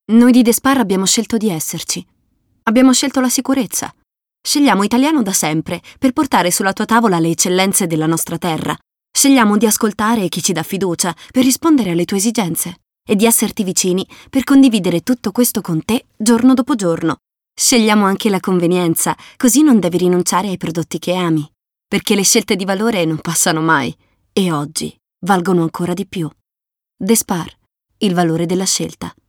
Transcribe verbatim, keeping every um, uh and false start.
Noi di Despar abbiamo scelto di esserci. Abbiamo scelto la sicurezza. Scegliamo Italiano da sempre per portare sulla tua tavola le eccellenze della nostra terra. Scegliamo di ascoltare chi ci dà fiducia per rispondere alle tue esigenze e di esserti vicini per condividere tutto questo con te giorno dopo giorno. Scegliamo anche la convenienza, così non devi rinunciare ai prodotti che ami, perché le scelte di valore non passano mai e oggi valgono ancora di più. Despar, il valore della scelta.